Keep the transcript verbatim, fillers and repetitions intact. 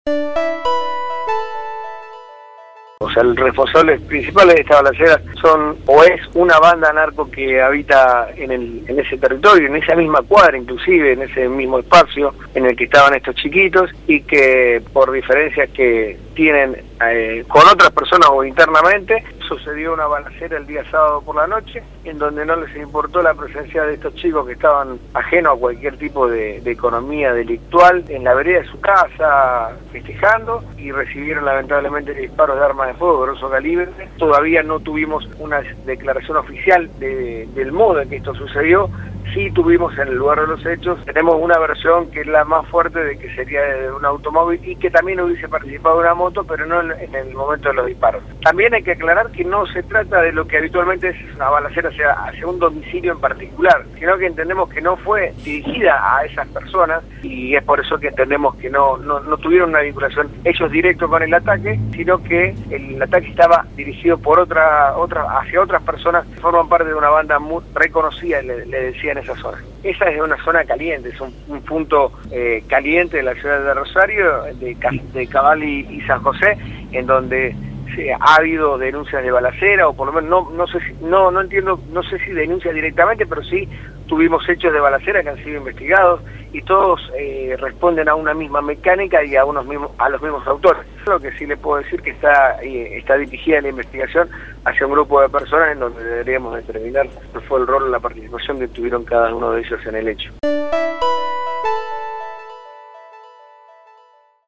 O sea, el responsable principal de esta balacera son o es una banda narco que habita en, el, en ese territorio, en esa misma cuadra, inclusive en ese mismo espacio en el que estaban estos chiquitos, y que por diferencias que tienen eh, con otras personas o internamente, sucedió una balacera el día sábado por la noche, en donde no les importó la presencia de estos chicos que estaban ajenos a cualquier tipo de, de economía delictual en la vereda de su casa festejando, y recibieron lamentablemente disparos de armas de fuego de grosso calibre. Todavía no tuvimos una declaración oficial de, del modo en que esto sucedió. Sí tuvimos en el lugar de los hechos, tenemos una versión que es la más fuerte, de que sería de un automóvil y que también hubiese participado de una moto, pero no en el momento de los disparos. También hay que aclarar que no se trata de lo que habitualmente es una balacera hacia, hacia un domicilio en particular, sino que entendemos que no fue dirigida a esas personas, y es por eso que entendemos que no, no, no tuvieron una vinculación ellos directo con el ataque, sino que el ataque estaba dirigido por otra, otra hacia otras personas que forman parte de una banda muy reconocida, le, le decían esa zona. Esa es una zona caliente, es un, un punto eh, caliente de la ciudad de Rosario, de, de Cabal y, y San José, en donde se, ha habido denuncias de balacera, o por lo menos no, no sé si, no, no entiendo, no sé si denuncias directamente, pero sí tuvimos hechos de balacera que han sido investigados, y todos eh, responden a una misma mecánica y a unos mismos, a los mismos autores. Lo que sí le puedo decir que está, eh, está dirigida la investigación hacia un grupo de personas en donde deberíamos determinar cuál fue el rol y la participación que tuvieron cada uno de ellos en el hecho.